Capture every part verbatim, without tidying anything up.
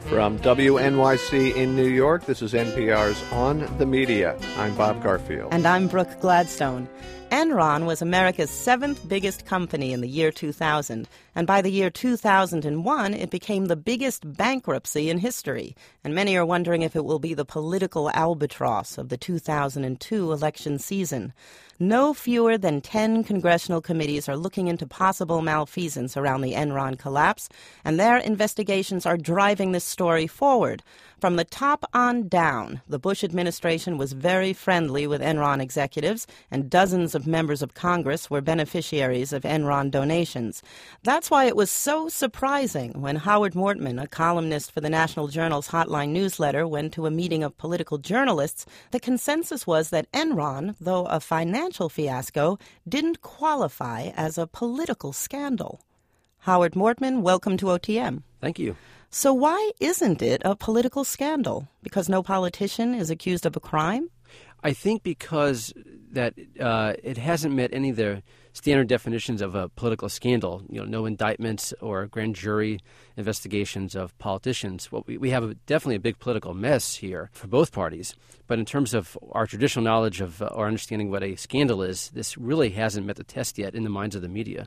From W N Y C in New York, this is N P R's On the Media. I'm Bob Garfield. And I'm Brooke Gladstone. Enron was America's seventh biggest company in the year two thousand, and by the year two thousand one, it became the biggest bankruptcy in history. And many are wondering if it will be the political albatross of the two thousand two election season. No fewer than ten congressional committees are looking into possible malfeasance around the Enron collapse, and their investigations are driving this story forward. From the top on down, the Bush administration was very friendly with Enron executives, and dozens of members of Congress were beneficiaries of Enron donations. That's why it was so surprising when Howard Mortman, a columnist for the National Journal's Hotline newsletter, went to a meeting of political journalists. The consensus was that Enron, though a financial fiasco, didn't qualify as a political scandal. Howard Mortman, welcome to O T M. Thank you. So why isn't it a political scandal? Because no politician is accused of a crime? I think because that uh, it hasn't met any of the standard definitions of a political scandal. You know, no indictments or grand jury investigations of politicians. Well, we, we have a, definitely a big political mess here for both parties. But in terms of our traditional knowledge of uh, or understanding what a scandal is, this really hasn't met the test yet in the minds of the media.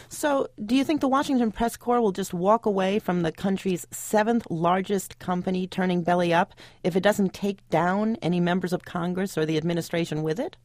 So do you think the Washington Press Corps will just walk away from the country's seventh largest company turning belly up if it doesn't take down any members of Congress or the administration with it?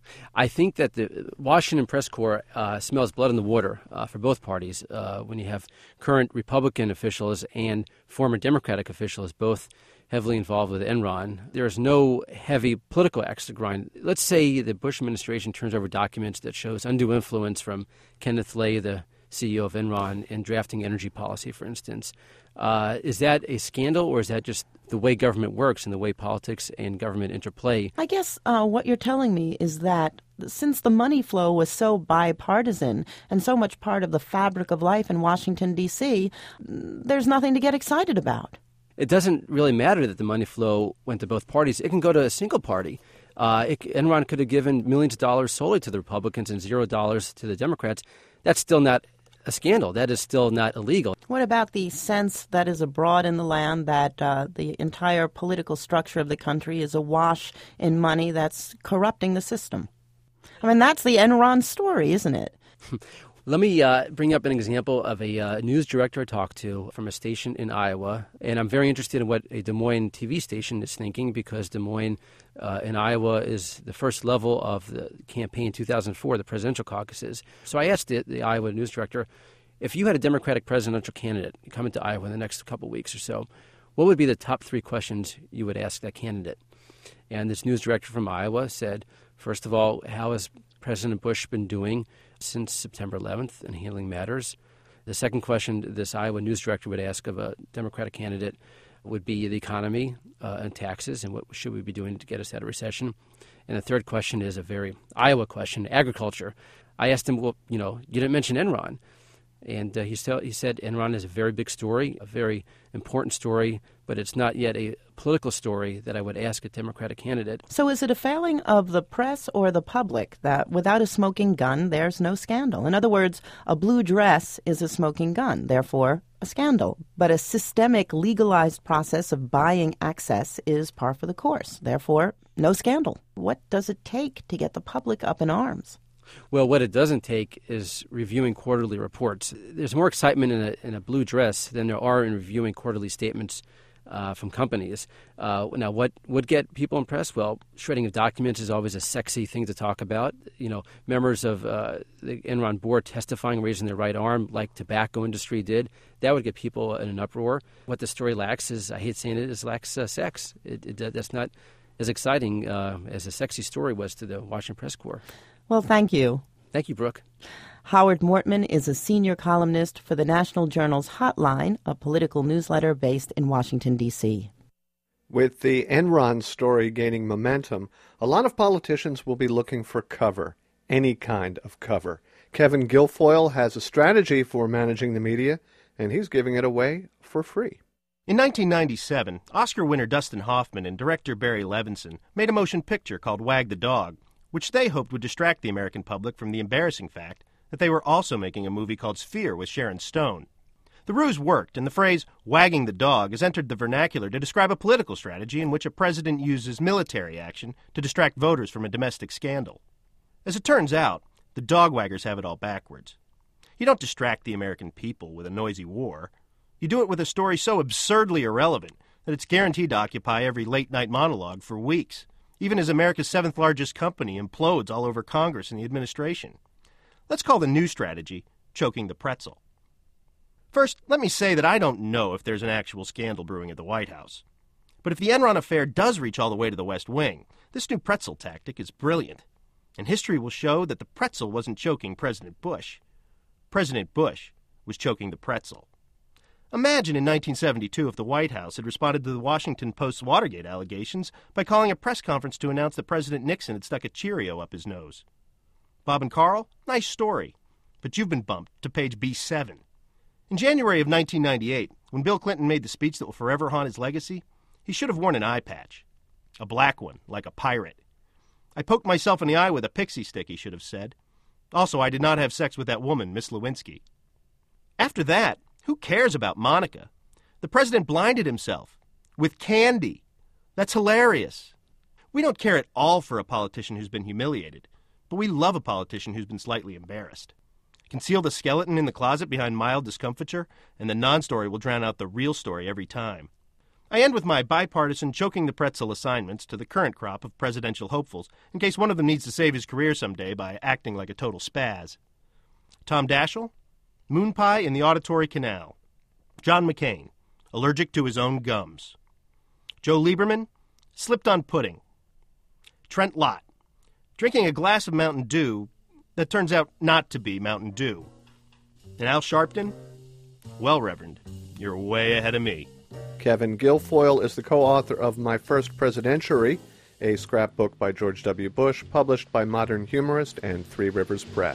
I think that the Washington Press Corps uh, smells blood in the water uh, for both parties uh, when you have current Republican officials and former Democratic officials both heavily involved with Enron. There is no heavy political axe to grind. Let's say the Bush administration turns over documents that shows undue influence from Kenneth Lay, the C E O of Enron, in drafting energy policy, for instance. Uh, is that a scandal, or is that just the way government works and the way politics and government interplay? I guess uh, what you're telling me is that since the money flow was so bipartisan and so much part of the fabric of life in Washington, D C, there's nothing to get excited about. It doesn't really matter that the money flow went to both parties. It can go to a single party. Uh, it, Enron could have given millions of dollars solely to the Republicans and zero dollars to the Democrats. That's still not a scandal. That is still not illegal. What about the sense that is abroad in the land that uh, the entire political structure of the country is awash in money that's corrupting the system? I mean, that's the Enron story, isn't it? Let me uh, bring up an example of a uh, news director I talked to from a station in Iowa. And I'm very interested in what a Des Moines T V station is thinking, because Des Moines uh, in Iowa is the first level of the campaign in two thousand four, the presidential caucuses. So I asked the, the Iowa news director, if you had a Democratic presidential candidate come to Iowa in the next couple of weeks or so, what would be the top three questions you would ask that candidate? And this news director from Iowa said, first of all, how has President Bush been doing since September eleventh in handling matters? The second question this Iowa news director would ask of a Democratic candidate would be the economy uh, and taxes, and what should we be doing to get us out of recession? And the third question is a very Iowa question, agriculture. I asked him, well, you know, you didn't mention Enron. And uh, he, still, he said Enron is a very big story, a very important story, but it's not yet a political story that I would ask a Democratic candidate. So is it a failing of the press or the public that without a smoking gun, there's no scandal? In other words, a blue dress is a smoking gun, therefore a scandal. But a systemic, legalized process of buying access is par for the course, therefore no scandal. What does it take to get the public up in arms? Well, what it doesn't take is reviewing quarterly reports. There's more excitement in a, in a blue dress than there are in reviewing quarterly statements uh, from companies. Uh, now, what would get people impressed? Well, shredding of documents is always a sexy thing to talk about. You know, members of uh, the Enron board testifying, raising their right arm, like tobacco industry did, that would get people in an uproar. What the story lacks is, I hate saying it, is lacks uh, sex. It, it, that's not as exciting uh, as a sexy story was to the Washington Press Corps. Well, thank you. Thank you, Brooke. Howard Mortman is a senior columnist for the National Journal's Hotline, a political newsletter based in Washington, D C. With the Enron story gaining momentum, a lot of politicians will be looking for cover, any kind of cover. Kevin Guilfoyle has a strategy for managing the media, and he's giving it away for free. In nineteen ninety-seven, Oscar winner Dustin Hoffman and director Barry Levinson made a motion picture called Wag the Dog, which they hoped would distract the American public from the embarrassing fact that they were also making a movie called Sphere with Sharon Stone. The ruse worked, and the phrase wagging the dog has entered the vernacular to describe a political strategy in which a president uses military action to distract voters from a domestic scandal. As it turns out, the dog waggers have it all backwards. You don't distract the American people with a noisy war. You do it with a story so absurdly irrelevant that it's guaranteed to occupy every late-night monologue for weeks, even as America's seventh-largest company implodes all over Congress and the administration. Let's call the new strategy choking the pretzel. First, let me say that I don't know if there's an actual scandal brewing at the White House. But if the Enron affair does reach all the way to the West Wing, this new pretzel tactic is brilliant. And history will show that the pretzel wasn't choking President Bush. President Bush was choking the pretzel. Imagine in nineteen seventy-two if the White House had responded to the Washington Post's Watergate allegations by calling a press conference to announce that President Nixon had stuck a Cheerio up his nose. Bob and Carl, nice story, but you've been bumped to page B seven. In January of nineteen ninety-eight, when Bill Clinton made the speech that will forever haunt his legacy, he should have worn an eye patch. A black one, like a pirate. I poked myself in the eye with a pixie stick, he should have said. Also, I did not have sex with that woman, Miss Lewinsky. After that, who cares about Monica? The president blinded himself. With candy. That's hilarious. We don't care at all for a politician who's been humiliated, but we love a politician who's been slightly embarrassed. Conceal the skeleton in the closet behind mild discomfiture, and the non-story will drown out the real story every time. I end with my bipartisan choking the pretzel assignments to the current crop of presidential hopefuls, in case one of them needs to save his career someday by acting like a total spaz. Tom Daschle, moon pie in the auditory canal. John McCain, allergic to his own gums. Joe Lieberman, slipped on pudding. Trent Lott, drinking a glass of Mountain Dew that turns out not to be Mountain Dew. And Al Sharpton, well, Reverend, you're way ahead of me. Kevin Guilfoyle is the co-author of My First Presidentiary, a scrapbook by George W. Bush, published by Modern Humorist and Three Rivers Press.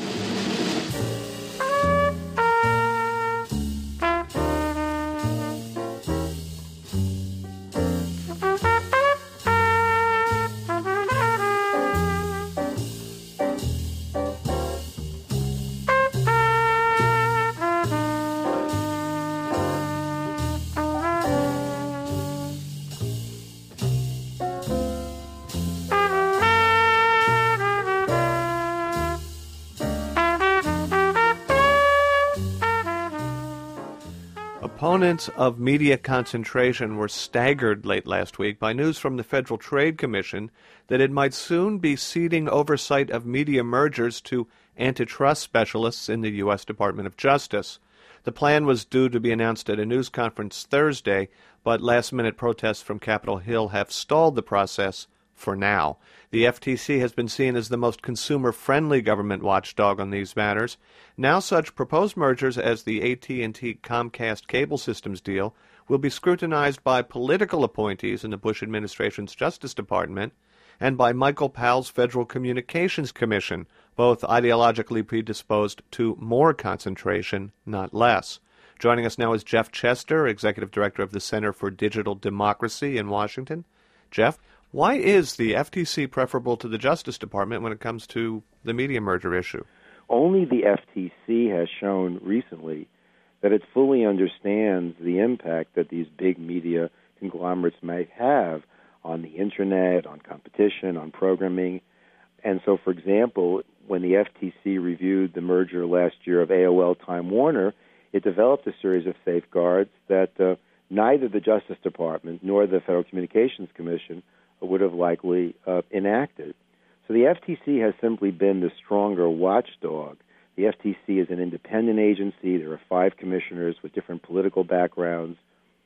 Opponents of media concentration were staggered late last week by news from the Federal Trade Commission that it might soon be ceding oversight of media mergers to antitrust specialists in the U S Department of Justice. The plan was due to be announced at a news conference Thursday, but last-minute protests from Capitol Hill have stalled the process for now. The F T C has been seen as the most consumer-friendly government watchdog on these matters. Now such proposed mergers as the A T and T Comcast cable systems deal will be scrutinized by political appointees in the Bush administration's Justice Department and by Michael Powell's Federal Communications Commission, both ideologically predisposed to more concentration, not less. Joining us now is Jeff Chester, Executive Director of the Center for Digital Democracy in Washington. Jeff, why is the F T C preferable to the Justice Department when it comes to the media merger issue? Only the F T C has shown recently that it fully understands the impact that these big media conglomerates may have on the Internet, on competition, on programming. And so, for example, when the F T C reviewed the merger last year of A O L Time Warner, it developed a series of safeguards that uh, neither the Justice Department nor the Federal Communications Commission would have likely uh, enacted. So the F T C has simply been the stronger watchdog. The F T C is an independent agency. There are five commissioners with different political backgrounds,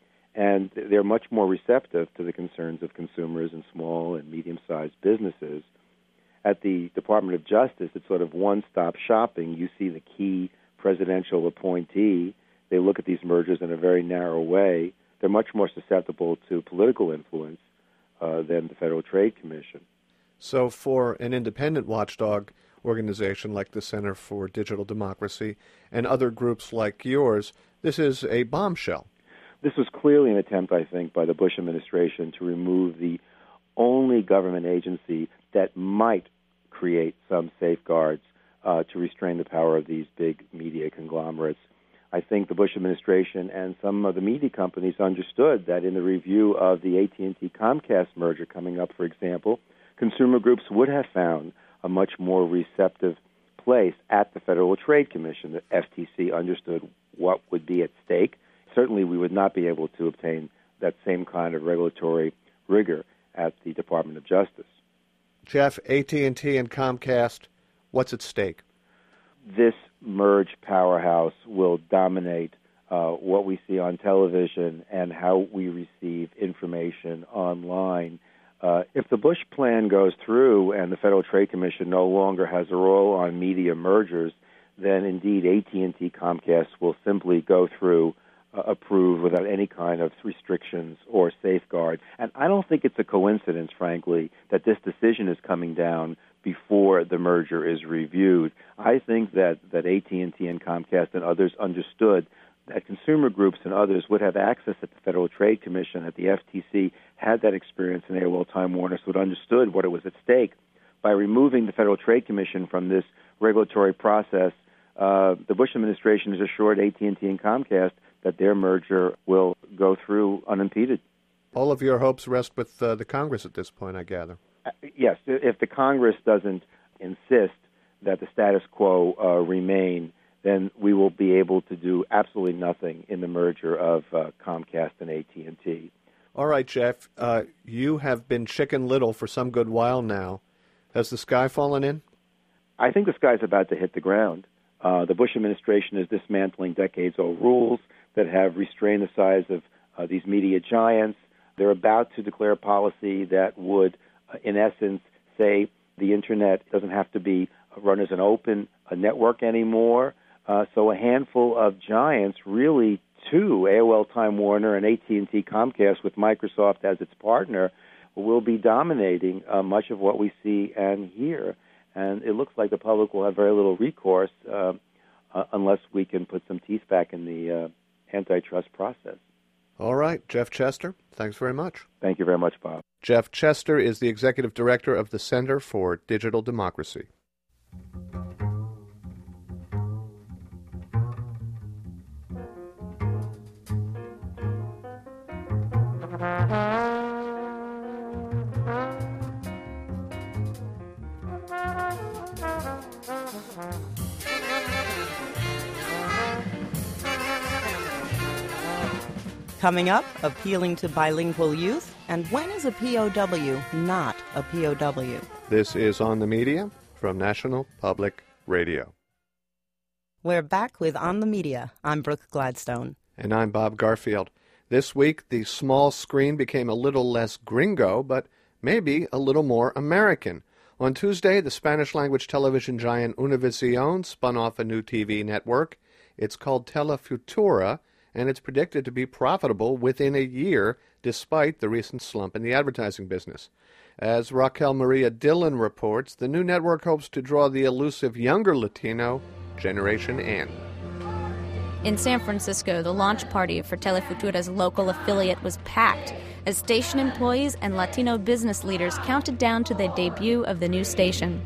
and they're much more receptive to the concerns of consumers and small and medium-sized businesses. At the Department of Justice, it's sort of one-stop shopping. You see the key presidential appointee. They look at these mergers in a very narrow way. They're much more susceptible to political influence uh, than the Federal Trade Commission. So for an independent watchdog organization like the Center for Digital Democracy and other groups like yours, this is a bombshell. This was clearly an attempt, I think, by the Bush administration to remove the only government agency that might create some safeguards uh, to restrain the power of these big media conglomerates. I think the Bush administration and some of the media companies understood that in the review of the A T and T Comcast merger coming up, for example, consumer groups would have found a much more receptive place at the Federal Trade Commission. The F T C understood what would be at stake. Certainly we would not be able to obtain that same kind of regulatory rigor at the Department of Justice. Jeff, A T and T and Comcast, what's at stake? This merged powerhouse will dominate uh, what we see on television and how we receive information online. Uh, if the Bush plan goes through and the Federal Trade Commission no longer has a role on media mergers, then indeed A T and T Comcast will simply go through, uh, approve without any kind of restrictions or safeguards. And I don't think it's a coincidence, frankly, that this decision is coming down before the merger is reviewed. I think that, that A T and T and Comcast and others understood that consumer groups and others would have access at the Federal Trade Commission, that the F T C had that experience in A O L Time Warner, so it understood what it was at stake. By removing the Federal Trade Commission from this regulatory process, uh, the Bush administration has assured A T and T and Comcast that their merger will go through unimpeded. All of your hopes rest with uh, the Congress at this point, I gather. Uh, yes, if the Congress doesn't insist that the status quo uh, remain, then we will be able to do absolutely nothing in the merger of uh, Comcast and A T and T. All right, Jeff, uh, you have been Chicken Little for some good while now. Has the sky fallen in? I think the sky's about to hit the ground. Uh, the Bush administration is dismantling decades-old rules that have restrained the size of uh, these media giants. They're about to declare a policy that would, uh, in essence, say the Internet doesn't have to be run as an open uh, network anymore. Uh, so a handful of giants, really two, A O L Time Warner and A T and T Comcast with Microsoft as its partner, will be dominating uh, much of what we see and hear. And it looks like the public will have very little recourse uh, uh, unless we can put some teeth back in the uh, antitrust process. All right, Jeff Chester, thanks very much. Thank you very much, Bob. Jeff Chester is the executive director of the Center for Digital Democracy. Coming up, appealing to bilingual youth, and when is a P O W not a P O W? This is On the Media from National Public Radio. We're back with On the Media. I'm Brooke Gladstone. And I'm Bob Garfield. This week, the small screen became a little less gringo, but maybe a little more American. On Tuesday, the Spanish-language television giant Univision spun off a new T V network. It's called Telefutura, and it's predicted to be profitable within a year, despite the recent slump in the advertising business. As Raquel Maria Dillon reports, the new network hopes to draw the elusive younger Latino, Generation N. In San Francisco, the launch party for Telefutura's local affiliate was packed as station employees and Latino business leaders counted down to the debut of the new station.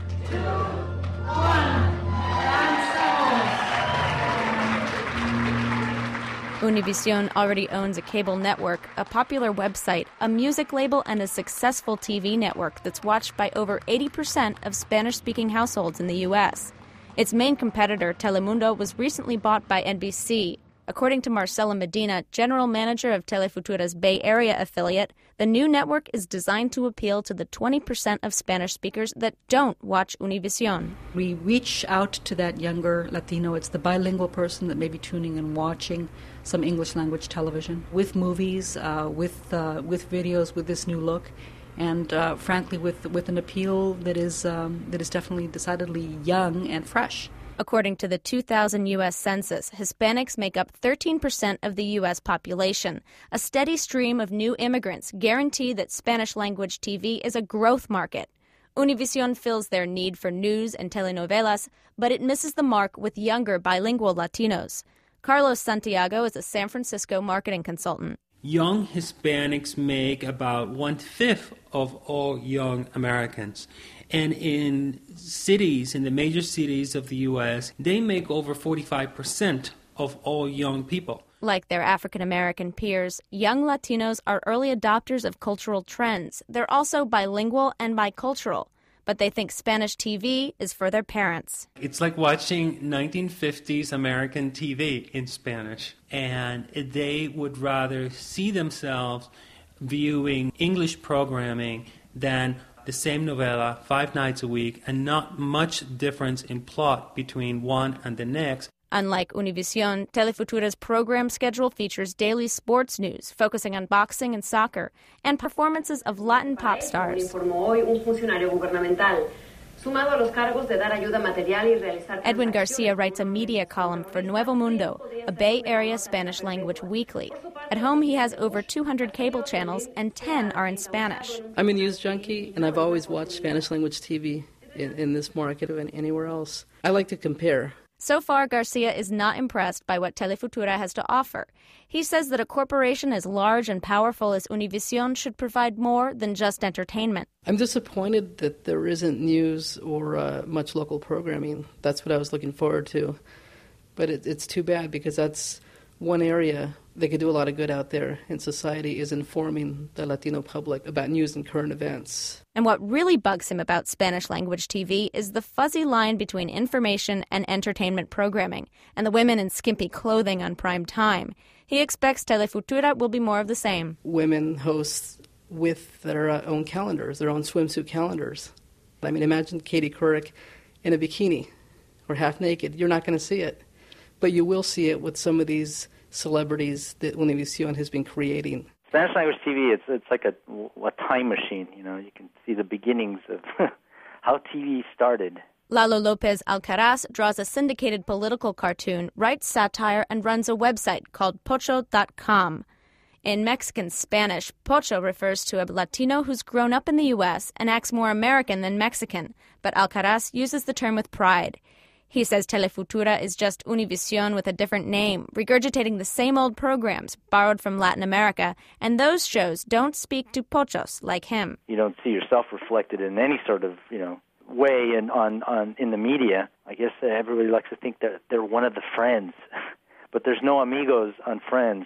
Univision already owns a cable network, a popular website, a music label, and a successful T V network that's watched by over eighty percent of Spanish-speaking households in the U S. Its main competitor, Telemundo, was recently bought by N B C. According to Marcela Medina, general manager of Telefutura's Bay Area affiliate, the new network is designed to appeal to the twenty percent of Spanish speakers that don't watch Univision. We reach out to that younger Latino. It's the bilingual person that may be tuning and watching some English language television, with movies, uh, with uh, with videos, with this new look, and uh, frankly, with with an appeal that is um, that is definitely decidedly young and fresh. According to the two thousand U S Census, Hispanics make up thirteen percent of the U S population. A steady stream of new immigrants guarantee that Spanish-language T V is a growth market. Univision fills their need for news and telenovelas, but it misses the mark with younger bilingual Latinos. Carlos Santiago is a San Francisco marketing consultant. Young Hispanics make about one-fifth of all young Americans. And in cities, in the major cities of the U S, they make over forty-five percent of all young people. Like their African-American peers, young Latinos are early adopters of cultural trends. They're also bilingual and bicultural, but they think Spanish T V is for their parents. It's like watching nineteen fifties American T V in Spanish, and they would rather see themselves viewing English programming than the same novela five nights a week, and not much difference in plot between one and the next. Unlike Univision, Telefutura's program schedule features daily sports news focusing on boxing and soccer, and performances of Latin pop stars. Edwin Garcia writes a media column for Nuevo Mundo, a Bay Area Spanish-language weekly. At home, he has over two hundred cable channels, and ten are in Spanish. I'm a news junkie, and I've always watched Spanish-language T V in, in this market or anywhere else. I like to compare. So far, Garcia is not impressed by what Telefutura has to offer. He says that a corporation as large and powerful as Univision should provide more than just entertainment. I'm disappointed that there isn't news or uh, much local programming. That's what I was looking forward to. But it, it's too bad, because that's one area that could do a lot of good out there in society, is informing the Latino public about news and current events. And what really bugs him about Spanish-language T V is the fuzzy line between information and entertainment programming, and the women in skimpy clothing on prime time. He expects Telefutura will be more of the same. Women hosts with their uh, own calendars, their own swimsuit calendars. I mean, imagine Katie Couric in a bikini or half naked. You're not going to see it. But you will see it with some of these celebrities that Univision has been creating. Spanish language T V, it's it's like a, a time machine. You know, you can see the beginnings of how T V started. Lalo Lopez Alcaraz draws a syndicated political cartoon, writes satire, and runs a website called pocho dot com. In Mexican Spanish, pocho refers to a Latino who's grown up in the U S and acts more American than Mexican, but Alcaraz uses the term with pride. He says Telefutura is just Univision with a different name, regurgitating the same old programs borrowed from Latin America, and those shows don't speak to pochos like him. You don't see yourself reflected in any sort of, you know, way in, on, on, in the media. I guess uh, everybody likes to think that they're one of the friends, but there's no amigos on Friends.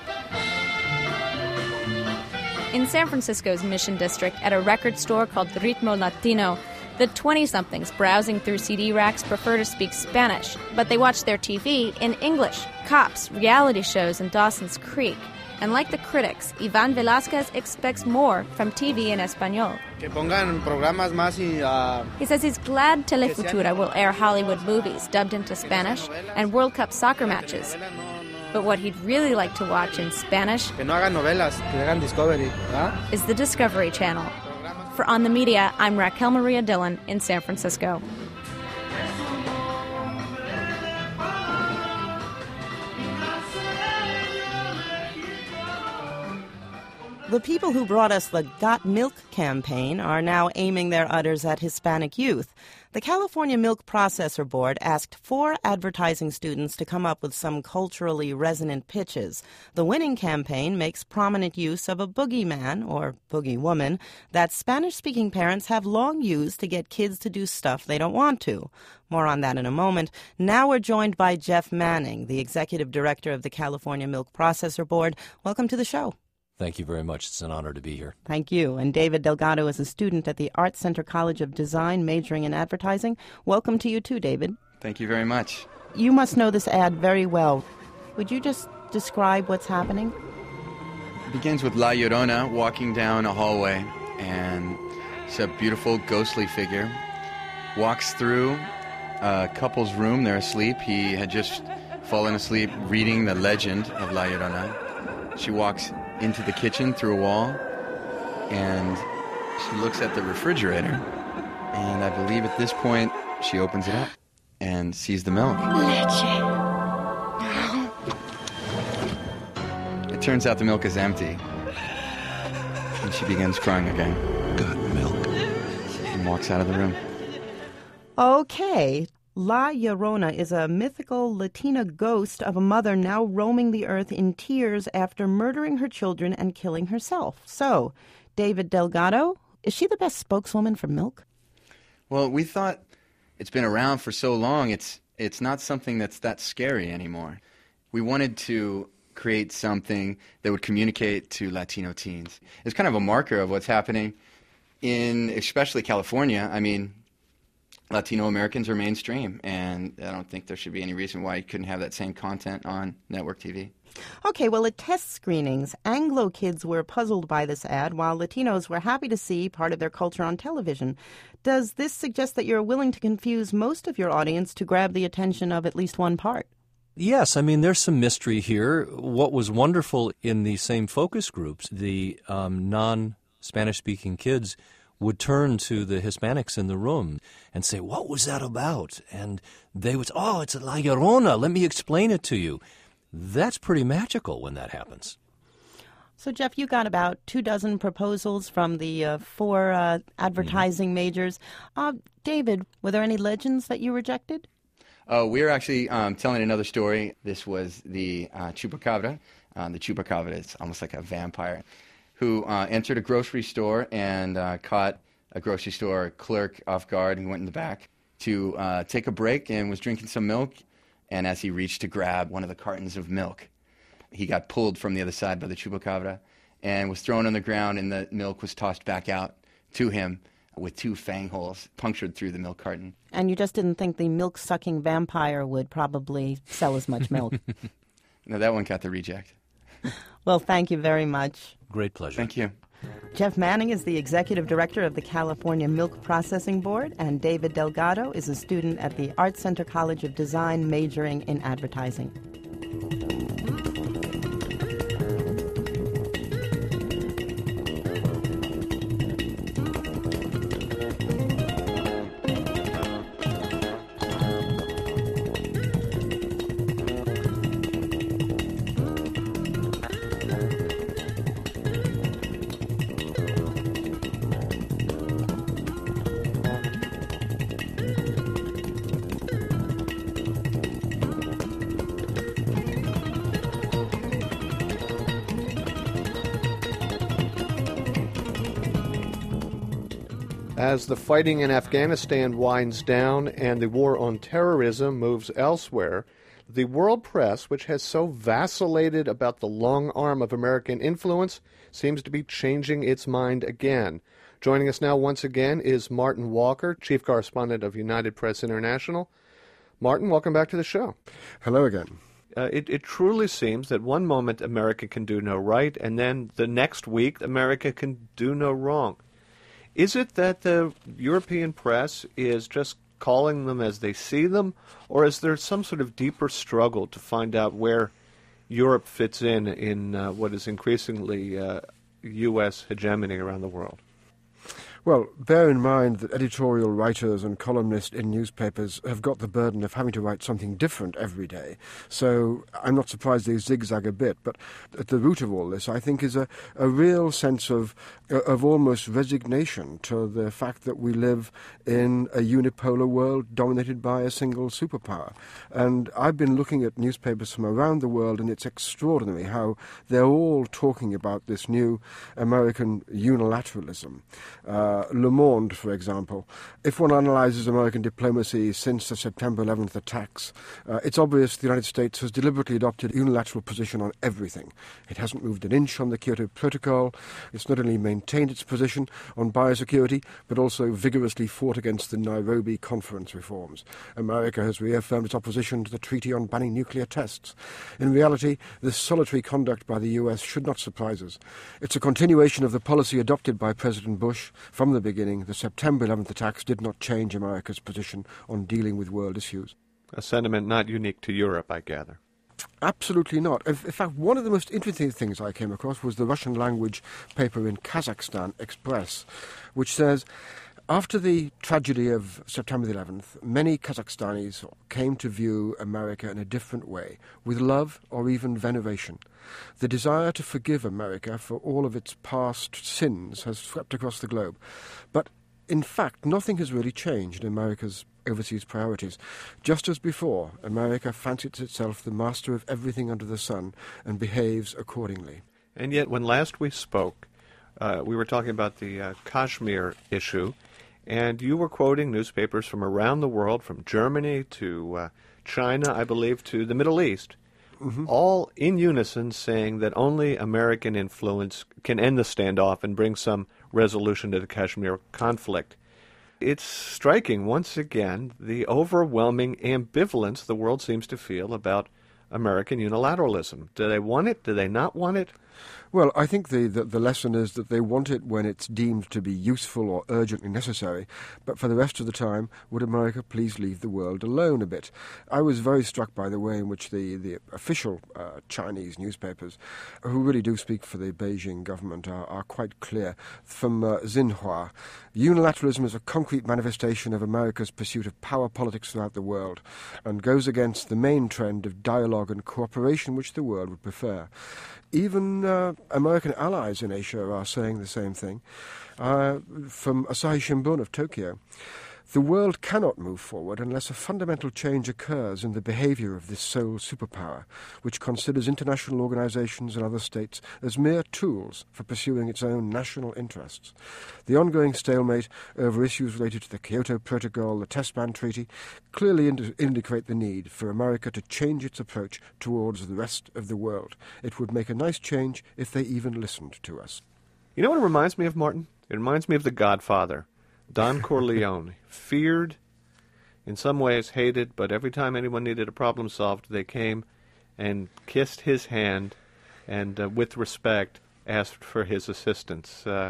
In San Francisco's Mission District, at a record store called Ritmo Latino, the twenty-somethings browsing through C D racks prefer to speak Spanish, but they watch their T V in English. Cops, reality shows, and Dawson's Creek. And like the critics, Ivan Velázquez expects more from T V in Español. Que pongan programas más y, uh... He says he's glad Telefutura will air Hollywood movies dubbed into Spanish and World Cup soccer matches. But what he'd really like to watch in Spanish que no hagan novelas, que hagan Discovery, ¿ah? is the Discovery Channel. For On the Media, I'm Raquel Maria Dillon in San Francisco. The people who brought us the Got Milk campaign are now aiming their udders at Hispanic youth. The California Milk Processor Board asked four advertising students to come up with some culturally resonant pitches. The winning campaign makes prominent use of a boogeyman, or boogie woman, that Spanish-speaking parents have long used to get kids to do stuff they don't want to. More on that in a moment. Now we're joined by Jeff Manning, the executive director of the California Milk Processor Board. Welcome to the show. Thank you very much. It's an honor to be here. Thank you. And David Delgado is a student at the Art Center College of Design, majoring in advertising. Welcome to you too, David. Thank you very much. You must know this ad very well. Would you just describe what's happening? It begins with La Llorona walking down a hallway, and it's a beautiful ghostly figure. Walks through a couple's room. They're asleep. He had just fallen asleep reading the legend of La Llorona. She walks into the kitchen through a wall, and she looks at the refrigerator, and I believe at this point she opens it up and sees the milk. Leche. It turns out the milk is empty, and she begins crying again. Got milk. And walks out of the room. Okay. La Llorona is a mythical Latina ghost of a mother now roaming the earth in tears after murdering her children and killing herself. So, David Delgado, is she the best spokeswoman for milk? Well, we thought it's been around for so long, it's it's not something that's that scary anymore. we wanted to create something that would communicate to Latino teens. It's kind of a marker of what's happening in especially California. I mean, Latino Americans are mainstream, and I don't think there should be any reason why you couldn't have that same content on network T V. Okay, well, at test screenings, Anglo kids were puzzled by this ad, while Latinos were happy to see part of their culture on television. Does this suggest that you're willing to confuse most of your audience to grab the attention of at least one part? Yes, I mean, there's some mystery here. What was wonderful in the same focus groups, the um, non-Spanish-speaking kids would turn to the Hispanics in the room and say, what was that about? And they would say, oh, it's La Llorona. Let me explain it to you. That's pretty magical when that happens. So, Jeff, you got about two dozen proposals from the uh, four uh, advertising mm-hmm. majors. Uh, David, were there any legends that you rejected? Uh, we are actually um, telling another story. This was the uh, Chupacabra. Uh, the Chupacabra is almost like a vampire who uh, entered a grocery store and uh, caught a grocery store clerk off guard and went in the back to uh, take a break and was drinking some milk. And as he reached to grab one of the cartons of milk, he got pulled from the other side by the Chupacabra and was thrown on the ground, and the milk was tossed back out to him with two fang holes punctured through the milk carton. And you just didn't think the milk-sucking vampire would probably sell as much milk? No, that one got the reject. Well, thank you very much. Great pleasure. Thank you. Jeff Manning is the executive director of the California Milk Processing Board, and David Delgado is a student at the Art Center College of Design majoring in advertising. As the fighting in Afghanistan winds down and the war on terrorism moves elsewhere, the world press, which has so vacillated about the long arm of American influence, seems to be changing its mind again. Joining us now once again is Martin Walker, chief correspondent of United Press International. Martin, welcome back to the show. Hello again. Uh, it, it truly seems that one moment America can do no right, and then the next week America can do no wrong. Is it that the European press is just calling them as they see them, or is there some sort of deeper struggle to find out where Europe fits in in uh, what is increasingly uh, U S hegemony around the world? Well, bear in mind that editorial writers and columnists in newspapers have got the burden of having to write something different every day. So I'm not surprised they zigzag a bit. But at the root of all this, I think, is a, a real sense of, of almost resignation to the fact that we live in a unipolar world dominated by a single superpower. And I've been looking at newspapers from around the world, and it's extraordinary how they're all talking about this new American unilateralism. Uh, Uh, Le Monde, for example. If one analyzes American diplomacy since the September eleventh attacks, uh, it's obvious the United States has deliberately adopted a unilateral position on everything. It hasn't moved an inch on the Kyoto Protocol. It's not only maintained its position on biosecurity, but also vigorously fought against the Nairobi Conference reforms. America has reaffirmed its opposition to the Treaty on Banning Nuclear Tests. In reality, this solitary conduct by the U S should not surprise us. It's a continuation of the policy adopted by President Bush. From the beginning, the September eleventh attacks did not change America's position on dealing with world issues. A sentiment not unique to Europe, I gather. Absolutely not. In fact, one of the most interesting things I came across was the Russian language paper in Kazakhstan, Express, which says, after the tragedy of September the eleventh, many Kazakhstanis came to view America in a different way, with love or even veneration. The desire to forgive America for all of its past sins has swept across the globe. But in fact, nothing has really changed in America's overseas priorities. Just as before, America fancies itself the master of everything under the sun and behaves accordingly. And yet, when last we spoke, uh, we were talking about the uh, Kashmir issue, and you were quoting newspapers from around the world, from Germany to uh, China, I believe, to the Middle East, mm-hmm. all in unison saying that only American influence can end the standoff and bring some resolution to the Kashmir conflict. It's striking, once again, the overwhelming ambivalence the world seems to feel about American unilateralism. Do they want it? Do they not want it? Well, I think the, the, the lesson is that they want it when it's deemed to be useful or urgently necessary, but for the rest of the time, would America please leave the world alone a bit? I was very struck by the way in which the, the official uh, Chinese newspapers, who really do speak for the Beijing government, are, are quite clear. From uh, Xinhua, unilateralism is a concrete manifestation of America's pursuit of power politics throughout the world and goes against the main trend of dialogue and cooperation which the world would prefer. Even uh, American allies in Asia are saying the same thing. Uh, from Asahi Shimbun of Tokyo, the world cannot move forward unless a fundamental change occurs in the behavior of this sole superpower, which considers international organizations and other states as mere tools for pursuing its own national interests. The ongoing stalemate over issues related to the Kyoto Protocol, the Test Ban Treaty, clearly ind- indicate the need for America to change its approach towards the rest of the world. It would make a nice change if they even listened to us. You know what it reminds me of, Martin? It reminds me of The Godfather. Don Corleone, feared, in some ways hated, but every time anyone needed a problem solved, they came and kissed his hand and, uh, with respect, asked for his assistance. Uh,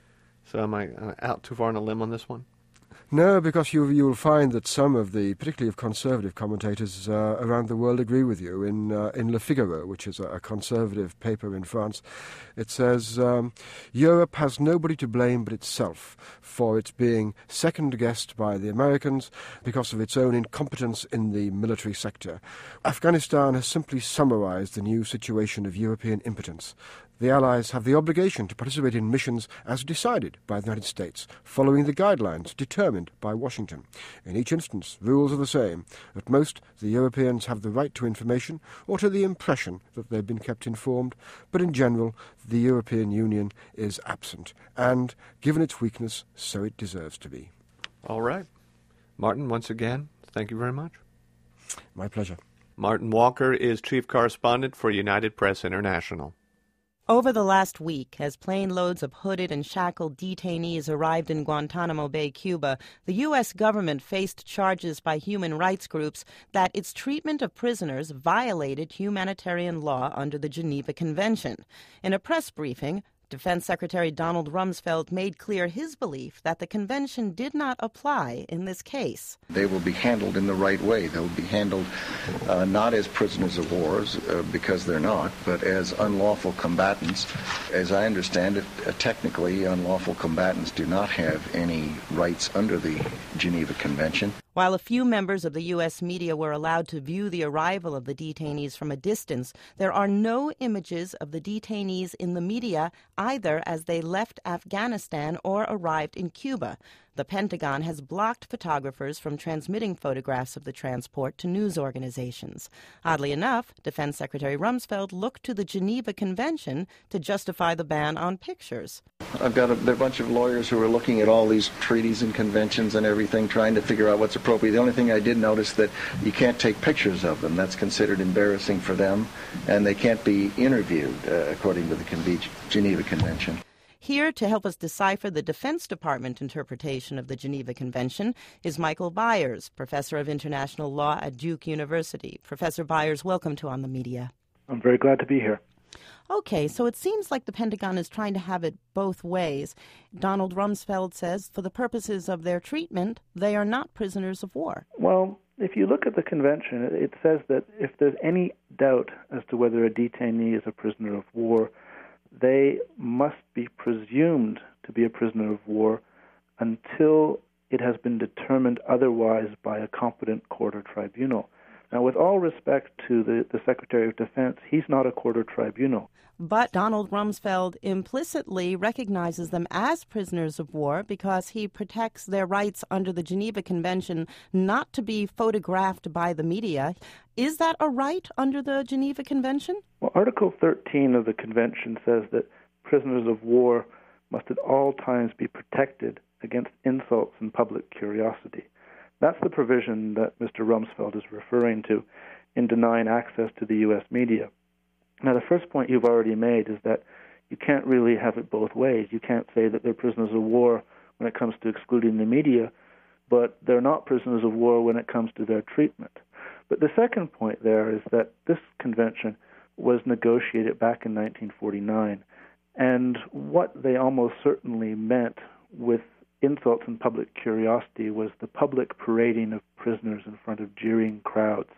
so am I uh, out too far on a limb on this one? No, because you you will find that some of the, particularly of conservative commentators uh, around the world, agree with you. In uh, in Le Figaro, which is a, a conservative paper in France, it says um, Europe has nobody to blame but itself for its being second-guessed by the Americans because of its own incompetence in the military sector. Afghanistan has simply summarized the new situation of European impotence. The Allies have the obligation to participate in missions as decided by the United States, following the guidelines determined by Washington. In each instance, rules are the same. At most, the Europeans have the right to information or to the impression that they've been kept informed, but in general, the European Union is absent, and, given its weakness, so it deserves to be. All right. Martin, once again, thank you very much. My pleasure. Martin Walker is Chief Correspondent for United Press International. Over the last week, as plane loads of hooded and shackled detainees arrived in Guantanamo Bay, Cuba, the U S government faced charges by human rights groups that its treatment of prisoners violated humanitarian law under the Geneva Convention. In a press briefing, Defense Secretary Donald Rumsfeld made clear his belief that the convention did not apply in this case. They will be handled in the right way. They will be handled uh, not as prisoners of war, uh, because they're not, but as unlawful combatants. As I understand it, uh, technically, unlawful combatants do not have any rights under the Geneva Convention. While a few members of the U S media were allowed to view the arrival of the detainees from a distance, there are no images of the detainees in the media either as they left Afghanistan or arrived in Cuba. The Pentagon has blocked photographers from transmitting photographs of the transport to news organizations. Oddly enough, Defense Secretary Rumsfeld looked to the Geneva Convention to justify the ban on pictures. I've got a, a bunch of lawyers who are looking at all these treaties and conventions and everything, trying to figure out what's appropriate. The only thing I did notice that you can't take pictures of them. That's considered embarrassing for them, and they can't be interviewed, uh, according to the Conve- Geneva Convention. Here to help us decipher the Defense Department interpretation of the Geneva Convention is Michael Byers, Professor of International Law at Duke University. Professor Byers, welcome to On the Media. I'm very glad to be here. Okay, so it seems like the Pentagon is trying to have it both ways. Donald Rumsfeld says for the purposes of their treatment, they are not prisoners of war. Well, if you look at the convention, it says that if there's any doubt as to whether a detainee is a prisoner of war, they must be presumed to be a prisoner of war until it has been determined otherwise by a competent court or tribunal. Now, with all respect to the, the Secretary of Defense, he's not a court or tribunal. But Donald Rumsfeld implicitly recognizes them as prisoners of war because he protects their rights under the Geneva Convention not to be photographed by the media. Is that a right under the Geneva Convention? Well, Article thirteen of the Convention says that prisoners of war must at all times be protected against insults and public curiosity. That's the provision that Mister Rumsfeld is referring to. in denying access to the U S media. Now, the first point you've already made is that you can't really have it both ways. You can't say that they're prisoners of war when it comes to excluding the media, but they're not prisoners of war when it comes to their treatment. But the second point there is that this convention was negotiated back in nineteen forty-nine, and what they almost certainly meant with insults and public curiosity was the public parading of prisoners in front of jeering crowds.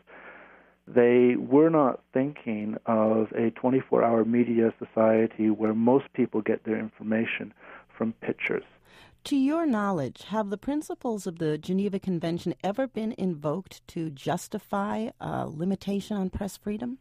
They were not thinking of a twenty-four hour media society where most people get their information from pictures. To your knowledge, have the principles of the Geneva Convention ever been invoked to justify a limitation on press freedom?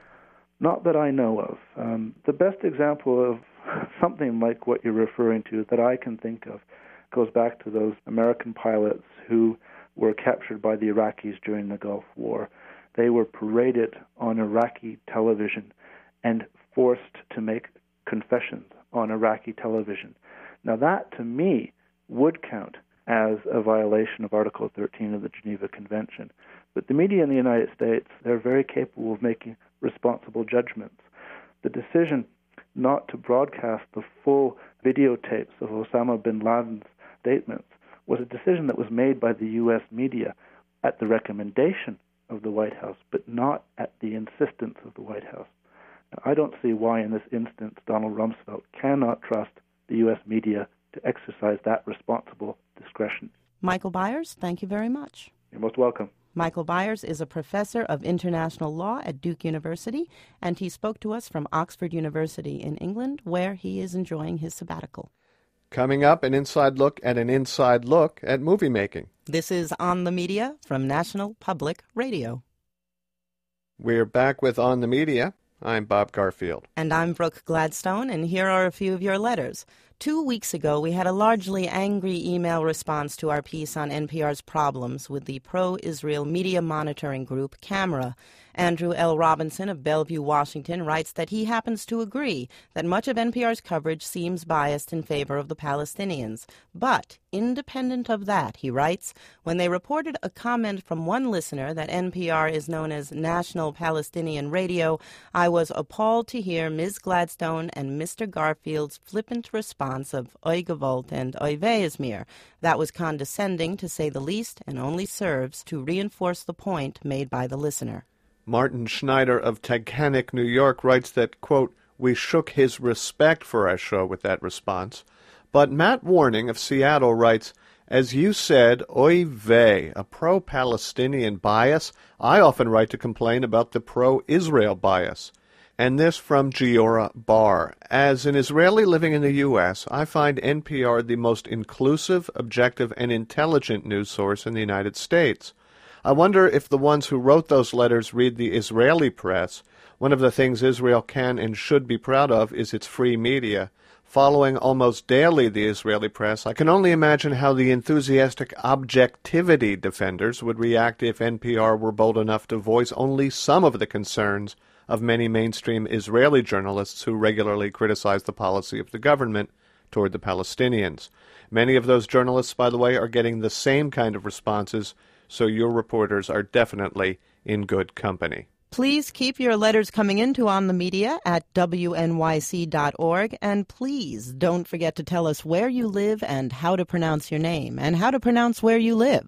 Not that I know of. Um, the best example of something like what you're referring to that I can think of goes back to those American pilots who were captured by the Iraqis during the Gulf War. They were paraded on Iraqi television and forced to make confessions on Iraqi television. Now that, to me, would count as a violation of Article thirteen of the Geneva Convention. But the media in the United States, they're very capable of making responsible judgments. The decision not to broadcast the full videotapes of Osama bin Laden's statements was a decision that was made by the U S media at the recommendation of the White House, but not at the insistence of the White House. Now, I don't see why in this instance Donald Rumsfeld cannot trust the U S media to exercise that responsible discretion. Michael Byers, thank you very much. You're most welcome. Michael Byers is a professor of international law at Duke University, and he spoke to us from Oxford University in England, where he is enjoying his sabbatical. Coming up, an inside look at an inside look at movie making. This is On the Media from National Public Radio. We're back with On the Media. I'm Bob Garfield. And I'm Brooke Gladstone, and here are a few of your letters. Two weeks ago, we had a largely angry email response to our piece on N P R's problems with the pro-Israel media monitoring group, CAMERA. Andrew L. Robinson of Bellevue, Washington, writes that he happens to agree that much of N P R's coverage seems biased in favor of the Palestinians. But, independent of that, he writes, when they reported a comment from one listener that N P R is known as National Palestinian Radio, I was appalled to hear Miz Gladstone and Mister Garfield's flippant response of Oi gewollt and Oi weh is mir. That was condescending, to say the least, and only serves to reinforce the point made by the listener. Martin Schneider of Titanic, New York, writes that, quote, we shook his respect for our show with that response. But Matt Warning of Seattle writes, as you said, oy vey, a pro-Palestinian bias. I often write to complain about the pro-Israel bias. And this from Giora Bar. As an Israeli living in the U S, I find N P R the most inclusive, objective, and intelligent news source in the United States. I wonder if the ones who wrote those letters read the Israeli press. One of the things Israel can and should be proud of is its free media. Following almost daily the Israeli press, I can only imagine how the enthusiastic objectivity defenders would react if N P R were bold enough to voice only some of the concerns of many mainstream Israeli journalists who regularly criticize the policy of the government toward the Palestinians. Many of those journalists, by the way, are getting the same kind of responses, so your reporters are definitely in good company. Please keep your letters coming into On the Media at W N Y C dot org, and please don't forget to tell us where you live and how to pronounce your name, and how to pronounce where you live.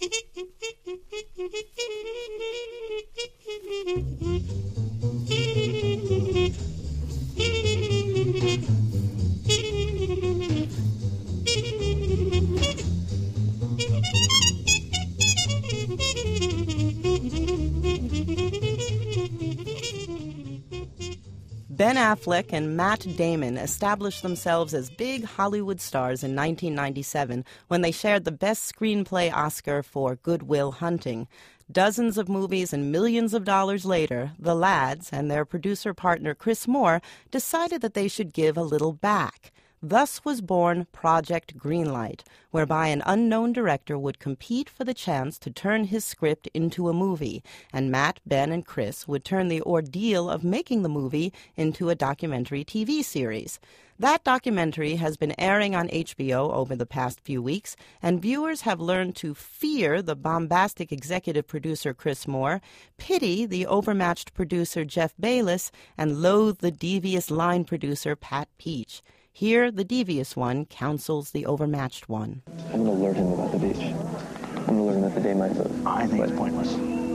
Ben Affleck and Matt Damon established themselves as big Hollywood stars in nineteen ninety-seven when they shared the Best Screenplay Oscar for Good Will Hunting. Dozens of movies and millions of dollars later, the lads and their producer partner Chris Moore decided that they should give a little back. Thus was born Project Greenlight, whereby an unknown director would compete for the chance to turn his script into a movie, and Matt, Ben, and Chris would turn the ordeal of making the movie into a documentary T V series. That documentary has been airing on H B O over the past few weeks, and viewers have learned to fear the bombastic executive producer Chris Moore, pity the overmatched producer Jeff Bayless, and loathe the devious line producer Pat Peach. Here, the devious one counsels the overmatched one. I'm going to alert him about the beach. I'm going to alert him that the day might move. I think but, it's pointless.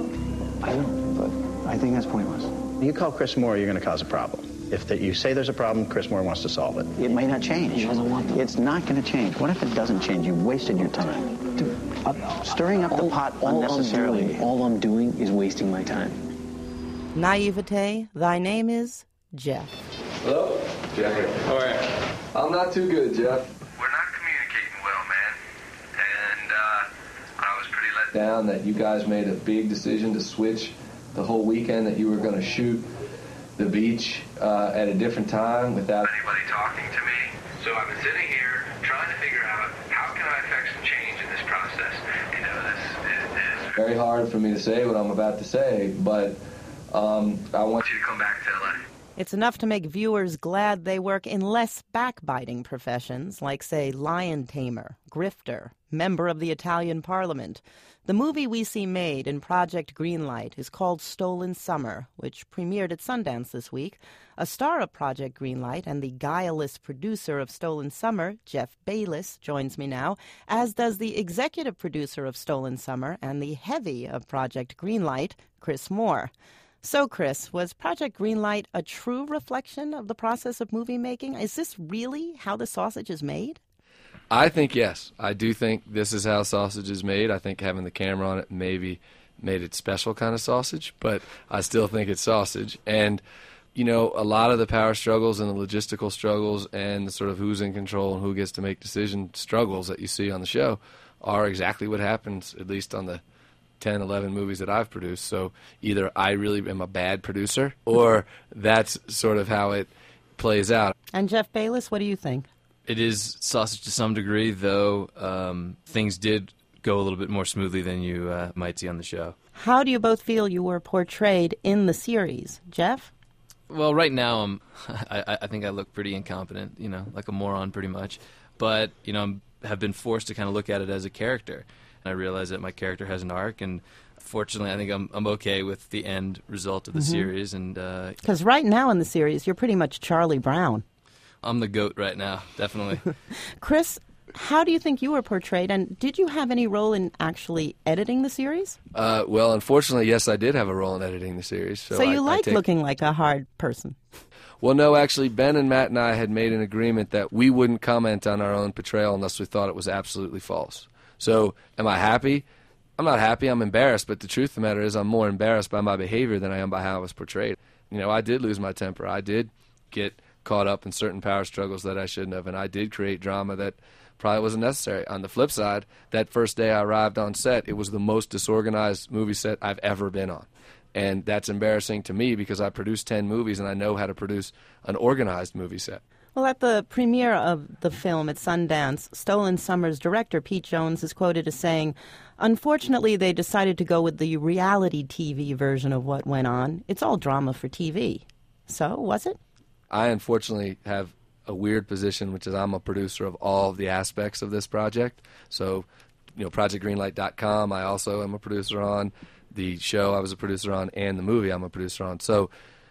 I know, but... I think that's pointless. You call Chris Moore, you're going to cause a problem. If the, you say there's a problem, Chris Moore wants to solve it. It may not change. He doesn't want to. It's not going to change. What if it doesn't change? You wasted your time. Dude, uh, Stirring up all, the pot all unnecessarily. I'm doing, all I'm doing is wasting my time. Naivete, thy name is Jeff. Hello? Jeff. How are you? I'm not too good, Jeff. We're not communicating well, man. And uh, I was pretty let down that you guys made a big decision to switch the whole weekend, that you were going to shoot the beach uh, at a different time without anybody talking to me. So I've been sitting here trying to figure out how can I affect some change in this process. You know, this is, is very hard for me to say what I'm about to say, but um, I want you to come back to L A. It's enough to make viewers glad they work in less backbiting professions, like, say, lion tamer, grifter, member of the Italian Parliament. The movie we see made in Project Greenlight is called Stolen Summer, which premiered at Sundance this week. A star of Project Greenlight and the guileless producer of Stolen Summer, Jeff Bayless, joins me now, as does the executive producer of Stolen Summer and the heavy of Project Greenlight, Chris Moore. So, Chris, was Project Greenlight a true reflection of the process of movie making? Is this really how the sausage is made? I think yes. I do think this is how sausage is made. I think having the camera on it maybe made it special kind of sausage, but I still think it's sausage. And, you know, a lot of the power struggles and the logistical struggles and the sort of who's in control and who gets to make decision struggles that you see on the show are exactly what happens, at least on the ten, eleven movies that I've produced. So either I really am a bad producer or that's sort of how it plays out. And Jeff Bayless, what do you think? It is sausage to some degree, though um, things did go a little bit more smoothly than you uh, might see on the show. How do you both feel you were portrayed in the series? Jeff? Well, right now, I'm, I, I think I look pretty incompetent, you know, like a moron pretty much. But, you know, I have been forced to kind of look at it as a character. And I realize that my character has an arc, and fortunately, I think I'm I'm okay with the end result of the mm-hmm. series. And because uh, right now in the series, you're pretty much Charlie Brown. I'm the GOAT right now, definitely. Chris, how do you think you were portrayed, and did you have any role in actually editing the series? Uh, well, unfortunately, yes, I did have a role in editing the series. So, so you I, like I take... looking like a hard person? Well, no, actually, Ben and Matt and I had made an agreement that we wouldn't comment on our own portrayal unless we thought it was absolutely false. So, am I happy? I'm not happy. I'm embarrassed. But the truth of the matter is I'm more embarrassed by my behavior than I am by how I was portrayed. You know, I did lose my temper. I did get caught up in certain power struggles that I shouldn't have, and I did create drama that probably wasn't necessary. On the flip side, that first day I arrived on set, it was the most disorganized movie set I've ever been on. And that's embarrassing to me because I produced ten movies and I know how to produce an organized movie set. Well, at the premiere of the film at Sundance, Stolen Summer's director, Pete Jones, is quoted as saying, "Unfortunately, they decided to go with the reality T V version of what went on. It's all drama for T V." So, was it? I unfortunately have a weird position, which is I'm a producer of all of the aspects of this project. So, you know, project greenlight dot com, I also am a producer on. The show I was a producer on, and the movie I'm a producer on. So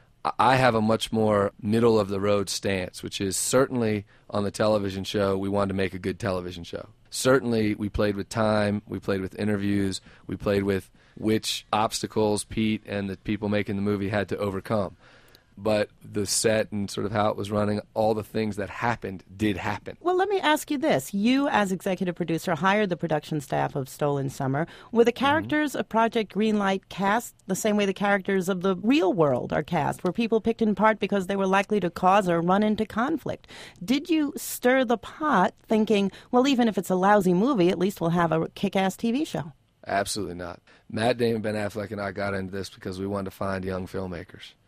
I have a much more middle-of-the-road stance, which is certainly on the television show, we wanted to make a good television show. Certainly, we played with time, we played with interviews, we played with which obstacles Pete and the people making the movie had to overcome. But the set and sort of how it was running, all the things that happened did happen. Well, let me ask you this. You, as executive producer, hired the production staff of Stolen Summer. Were the characters mm-hmm. of Project Greenlight cast the same way the characters of the real world are cast? Were people picked in part because they were likely to cause or run into conflict? Did you stir the pot thinking, well, even if it's a lousy movie, at least we'll have a kick-ass T V show? Absolutely not. Matt Damon, Ben Affleck, and I got into this because we wanted to find young filmmakers.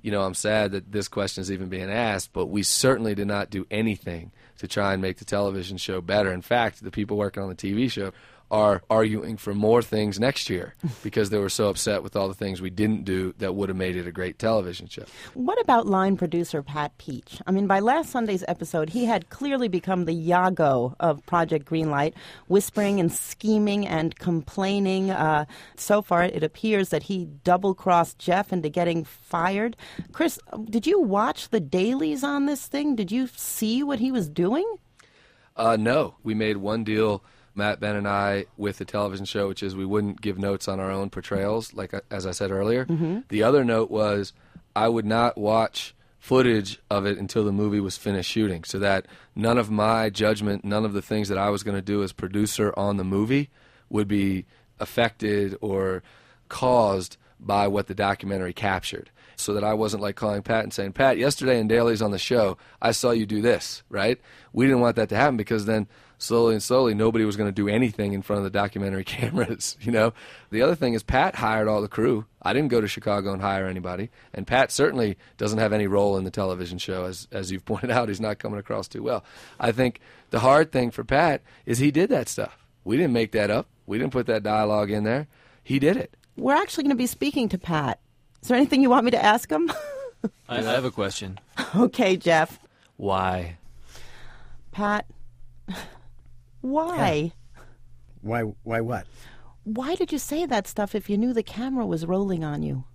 you know, I'm sad that this question is even being asked, but we certainly did not do anything to try and make the television show better. In fact, the people working on the T V show are arguing for more things next year because they were so upset with all the things we didn't do that would have made it a great television show. What about line producer Pat Peach? I mean, by last Sunday's episode, he had clearly become the Iago of Project Greenlight, whispering and scheming and complaining. Uh, so far, it appears that he double-crossed Jeff into getting fired. Chris, did you watch the dailies on this thing? Did you see what he was doing? Uh, no. We made one deal, Matt, Ben, and I, with the television show, which is we wouldn't give notes on our own portrayals, like as I said earlier. Mm-hmm. The other note was I would not watch footage of it until the movie was finished shooting, so that none of my judgment, none of the things that I was going to do as producer on the movie would be affected or caused by what the documentary captured. So that I wasn't like calling Pat and saying, Pat, yesterday in dailies on the show, I saw you do this, right? We didn't want that to happen because then slowly and slowly nobody was going to do anything in front of the documentary cameras, you know? The other thing is Pat hired all the crew. I didn't go to Chicago and hire anybody. And Pat certainly doesn't have any role in the television show. As, as you've pointed out, he's not coming across too well. I think the hard thing for Pat is he did that stuff. We didn't make that up. We didn't put that dialogue in there. He did it. We're actually going to be speaking to Pat. Is there anything you want me to ask him? I, I have a question. Okay, Jeff. Why? Pat, why? Yeah. Why Why what? Why did you say that stuff if you knew the camera was rolling on you?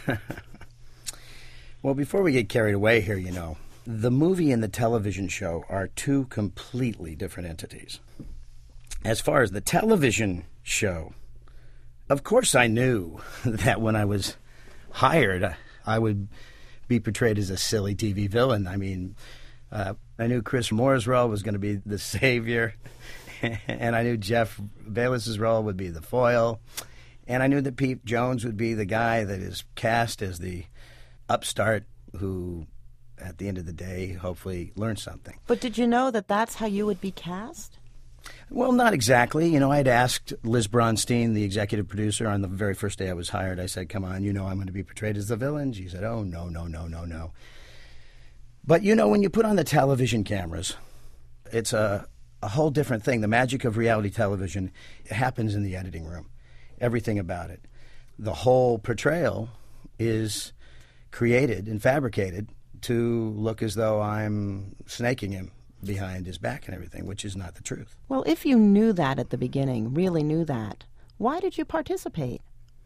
Well, before we get carried away here, you know, the movie and the television show are two completely different entities. As far as the television show, of course I knew that when I was hired, I would be portrayed as a silly T V villain. I mean, uh, I knew Chris Moore's role was going to be the savior, and I knew Jeff Bayless's role would be the foil, and I knew that Pete Jones would be the guy that is cast as the upstart who, at the end of the day, hopefully learns something. But did you know that that's how you would be cast? Well, not exactly. You know, I'd asked Liz Bronstein, the executive producer, on the very first day I was hired. I said, come on, you know I'm going to be portrayed as the villain. She said, oh, no, no, no, no, no. But, you know, when you put on the television cameras, it's a, a whole different thing. The magic of reality television happens in the editing room, everything about it. The whole portrayal is created and fabricated to look as though I'm snaking him behind his back and everything, which is not the truth. Well, if you knew that at the beginning, really knew that, why did you participate?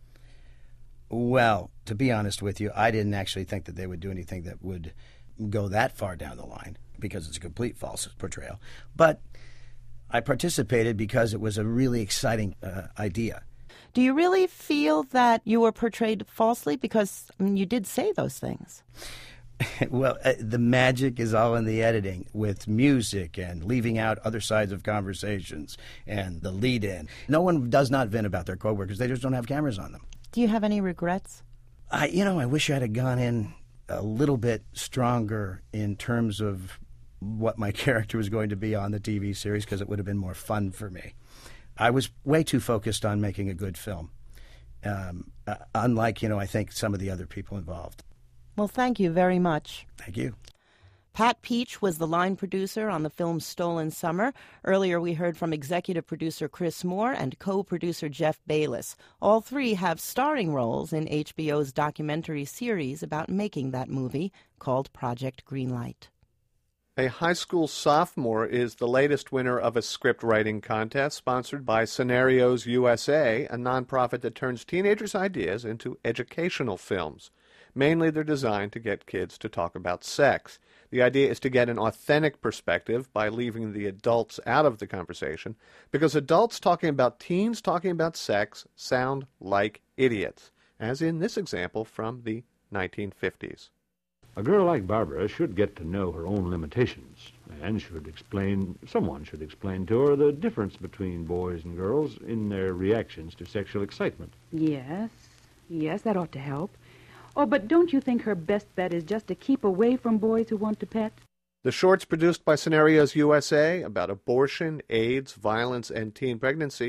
Well, to be honest with you, I didn't actually think that they would do anything that would go that far down the line, because it's a complete false portrayal. But I participated because it was a really exciting uh, idea. Do you really feel that you were portrayed falsely? Because I mean, you did say those things. Well, uh, the magic is all in the editing, with music and leaving out other sides of conversations and the lead-in. No one does not vent about their coworkers. They just don't have cameras on them. Do you have any regrets? I, you know, I wish I'd have gone in a little bit stronger in terms of what my character was going to be on the T V series, because it would have been more fun for me. I was way too focused on making a good film, um, uh, unlike, you know, I think some of the other people involved. Well, thank you very much. Thank you. Pat Peach was the line producer on the film Stolen Summer. Earlier we heard from executive producer Chris Moore and co-producer Jeff Bayless. All three have starring roles in H B O's documentary series about making that movie called Project Greenlight. A high school sophomore is the latest winner of a script writing contest sponsored by Scenarios U S A, a nonprofit that turns teenagers' ideas into educational films. Mainly they're designed to get kids to talk about sex. The idea is to get an authentic perspective by leaving the adults out of the conversation, because adults talking about teens talking about sex sound like idiots, as in this example from the nineteen fifties. A girl like Barbara should get to know her own limitations, and should explain, someone should explain to her the difference between boys and girls in their reactions to sexual excitement. Yes, yes, that ought to help. Oh, but don't you think her best bet is just to keep away from boys who want to pet? The short's produced by Scenarios U S A about abortion, AIDS, violence, and teen pregnancy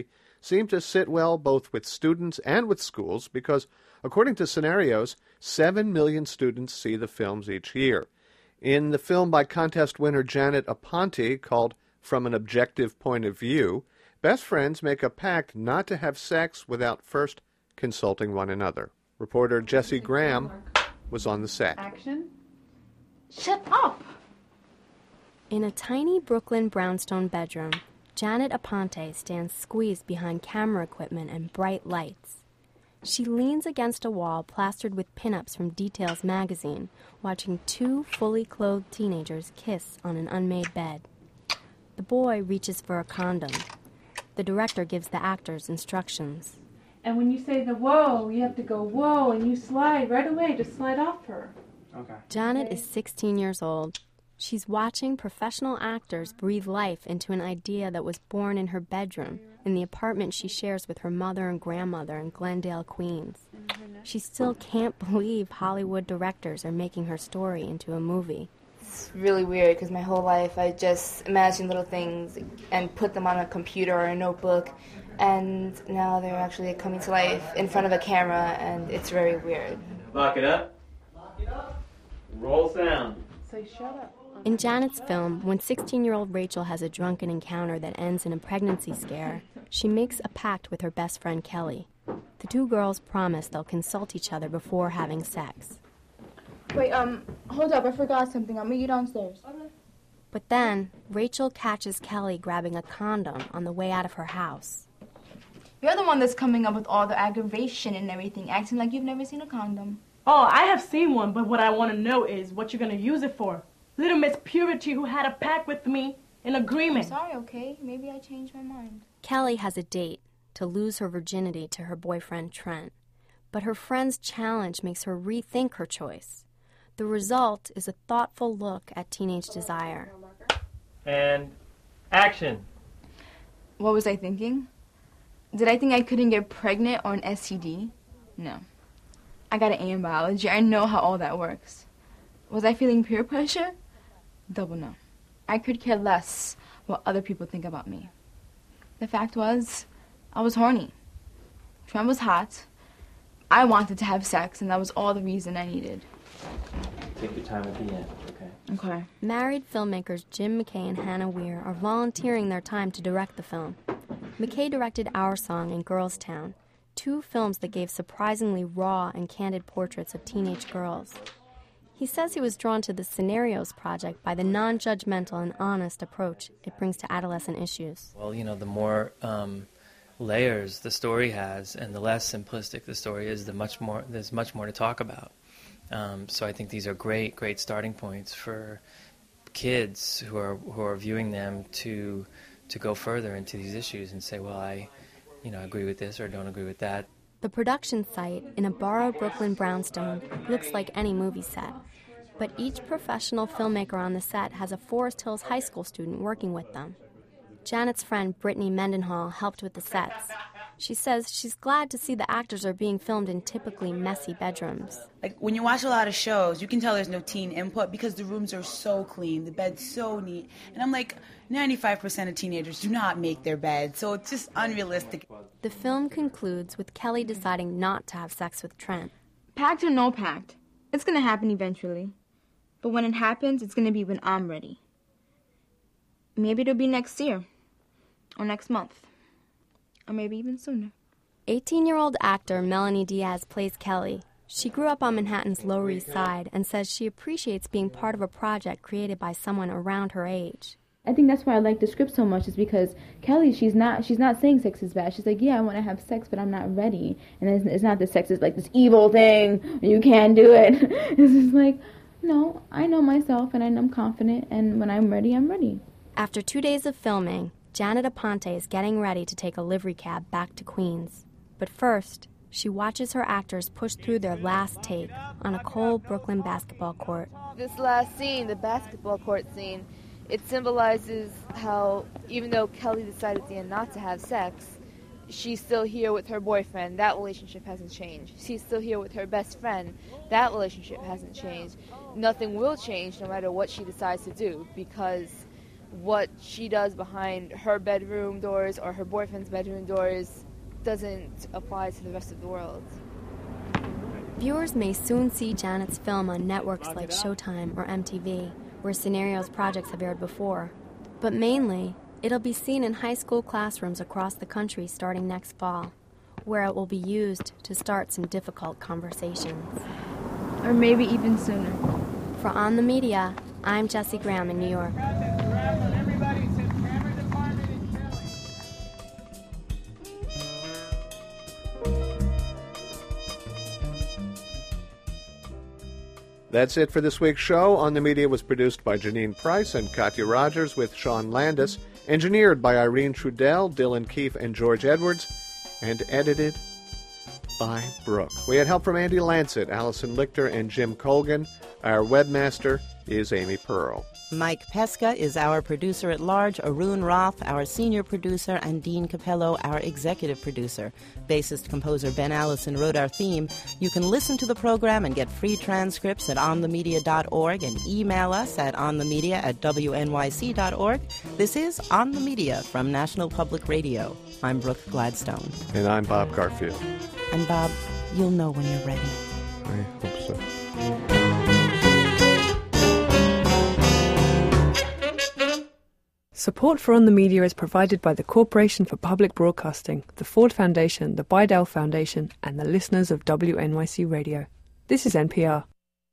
seem to sit well both with students and with schools because, according to Scenarios, seven million students see the films each year. In the film by contest winner Janet Aponte, called From an Objective Point of View, best friends make a pact not to have sex without first consulting one another. Reporter Jesse Graham was on the set. Action. Shut up! In a tiny Brooklyn brownstone bedroom, Janet Aponte stands squeezed behind camera equipment and bright lights. She leans against a wall plastered with pinups from Details magazine, watching two fully clothed teenagers kiss on an unmade bed. The boy reaches for a condom. The director gives the actors instructions. And when you say the whoa, you have to go whoa, and you slide right away. Just slide off her. Okay. Janet is sixteen years old. She's watching professional actors breathe life into an idea that was born in her bedroom, in the apartment she shares with her mother and grandmother in Glendale, Queens. She still can't believe Hollywood directors are making her story into a movie. It's really weird because my whole life I just imagine little things and put them on a computer or a notebook, and now they're actually coming to life in front of a camera, and it's very weird. Lock it up. Roll sound. Say shut up. In Janet's film, when sixteen-year-old Rachel has a drunken encounter that ends in a pregnancy scare, she makes a pact with her best friend Kelly. The two girls promise they'll consult each other before having sex. Wait, um, hold up, I forgot something. I'll meet you downstairs. But then, Rachel catches Kelly grabbing a condom on the way out of her house. You're the one that's coming up with all the aggravation and everything, acting like you've never seen a condom. Oh, I have seen one, but what I want to know is what you're going to use it for. Little Miss Purity, who had a pact with me, in agreement. I'm sorry, okay? Maybe I changed my mind. Kelly has a date to lose her virginity to her boyfriend Trent, but her friend's challenge makes her rethink her choice. The result is a thoughtful look at teenage desire. And action. What was I thinking? Did I think I couldn't get pregnant or an S T D? No. I got an A in biology. I know how all that works. Was I feeling peer pressure? Double no. I could care less what other people think about me. The fact was, I was horny. Trent was hot. I wanted to have sex, and that was all the reason I needed. Take your time at the end, okay? Okay. Married filmmakers Jim McKay and Hannah Weir are volunteering their time to direct the film. McKay directed Our Song and Girls Town, two films that gave surprisingly raw and candid portraits of teenage girls. He says he was drawn to the Scenarios project by the non-judgmental and honest approach it brings to adolescent issues. Well, you know, the more um, layers the story has and the less simplistic the story is, the much more there's much more to talk about. Um, so I think these are great, great starting points for kids who are who are viewing them to to go further into these issues and say, well, I, you know, agree with this or don't agree with that. The production site in a borrowed Brooklyn brownstone looks like any movie set, but each professional filmmaker on the set has a Forest Hills High School student working with them. Janet's friend Brittany Mendenhall helped with the sets. She says she's glad to see the actors are being filmed in typically messy bedrooms. Like, when you watch a lot of shows, you can tell there's no teen input because the rooms are so clean, the bed's so neat. And I'm like, ninety-five percent of teenagers do not make their bed, so it's just unrealistic. The film concludes with Kelly deciding not to have sex with Trent. Pact or no pact, it's going to happen eventually. But when it happens, it's going to be when I'm ready. Maybe it'll be next year, or next month. Or maybe even sooner. eighteen-year-old actor Melanie Diaz plays Kelly. She grew up on Manhattan's Lower East Side and says she appreciates being part of a project created by someone around her age. I think that's why I like the script so much, is because Kelly, she's not she's not saying sex is bad. She's like, yeah, I want to have sex, but I'm not ready. And it's, it's not that sex is like this evil thing, you can't do it. It's just like, no, I know myself and I'm confident, and when I'm ready, I'm ready. After two days of filming, Janet Aponte is getting ready to take a livery cab back to Queens. But first, she watches her actors push through their last take on a cold Brooklyn basketball court. This last scene, the basketball court scene, it symbolizes how even though Kelly decided at the end not to have sex, she's still here with her boyfriend. That relationship hasn't changed. She's still here with her best friend. That relationship hasn't changed. Nothing will change no matter what she decides to do, because what she does behind her bedroom doors or her boyfriend's bedroom doors doesn't apply to the rest of the world. Viewers may soon see Janet's film on networks like Showtime or M T V, where Scenarios projects have aired before. But mainly, it'll be seen in high school classrooms across the country starting next fall, where it will be used to start some difficult conversations. Or maybe even sooner. For On the Media, I'm Jessie Graham in New York. That's it for this week's show. On the Media was produced by Janine Price and Katya Rogers with Sean Landis, engineered by Irene Trudell, Dylan Keefe, and George Edwards, and edited by Brooke. We had help from Andy Lancet, Allison Lichter, and Jim Colgan. Our webmaster is Amy Pearl. Mike Pesca is our producer at large, Arun Roth, our senior producer, and Dean Capello, our executive producer. Bassist composer Ben Allison wrote our theme. You can listen to the program and get free transcripts at on the media dot org and email us at onthemedia at w n y c dot org. This is On the Media from National Public Radio. I'm Brooke Gladstone. And I'm Bob Garfield. And Bob, you'll know when you're ready. I hope so. Support for On the Media is provided by the Corporation for Public Broadcasting, the Ford Foundation, the Bidell Foundation, and the listeners of W N Y C Radio. This is N P R.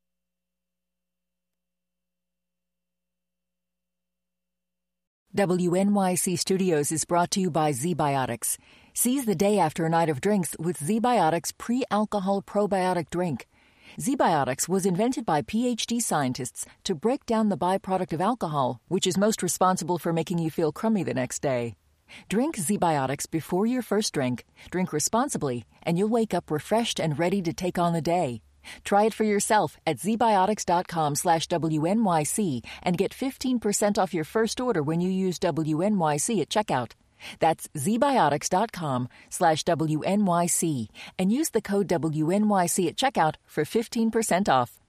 W N Y C Studios is brought to you by ZBiotics. Seize the day after a night of drinks with ZBiotics pre-alcohol probiotic drink. ZBiotics was invented by P H D scientists to break down the byproduct of alcohol, which is most responsible for making you feel crummy the next day. Drink ZBiotics before your first drink, drink responsibly, and you'll wake up refreshed and ready to take on the day. Try it for yourself at zbiotics.com slash WNYC and get fifteen percent off your first order when you use W N Y C at checkout. That's zbiotics.com slash WNYC and use the code W N Y C at checkout for fifteen percent off.